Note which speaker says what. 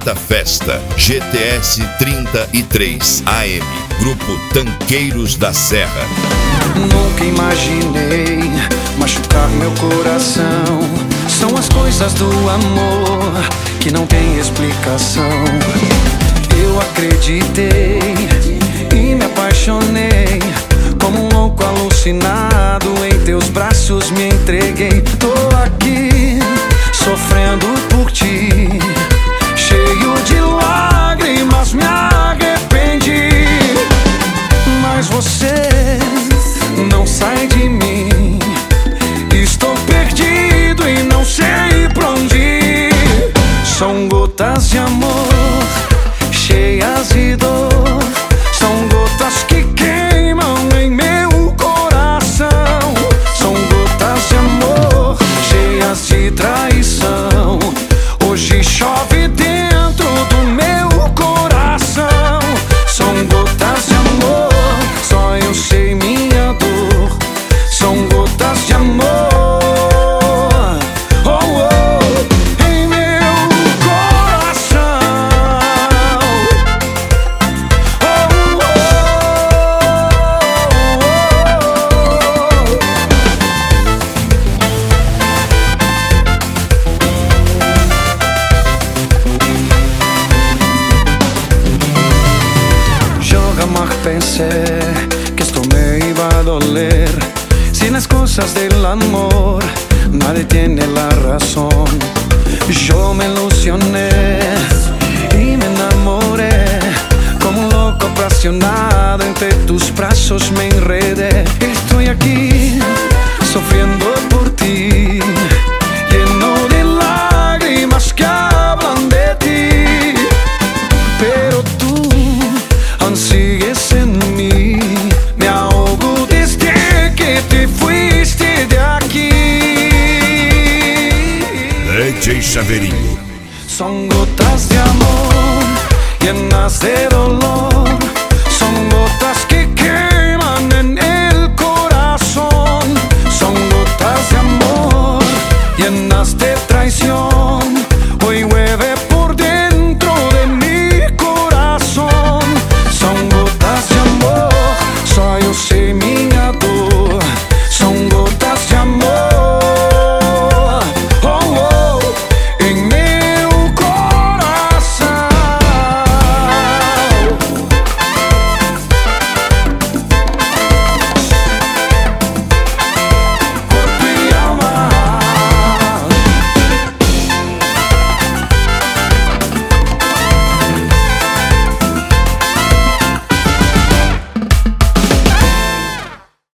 Speaker 1: Baita Festa, GTS 33 AM, Grupo Tanqueiros da Serra.
Speaker 2: Nunca imaginei machucar meu coração. São as coisas do amor que não tem explicação. Eu acreditei e me apaixonei, como um louco alucinado, em teus braços me entreguei. Tô aqui sofrendo por ti, cheio de lágrimas, me arrependi. Mas você não sai de mim, estou perdido e não sei pra onde ir. São gotas de amor, cheias de dor, são gotas que queimam em meu coração. São gotas de amor, cheias de traição. Hoje chove dentro do meu coração. São gotas de amor, só eu sei minha dor. São gotas de amor, oh, oh, em meu coração. Oh, Yo jamás pensé que esto me iba a doler. Si las cosas del amor nadie tiene la razón. Yo me ilusioné y me enamoré, como un loco apasionado, entre tus brazos me enredé. Estoy aquí sufriendo por ti, lleno de lágrimas que hablan de ti. Pero tú aún sigues en mí, me ahogo desde que te fuiste de aquí.
Speaker 1: DJ Chaveirinho.
Speaker 2: Son gotas de amor llenas de dolor.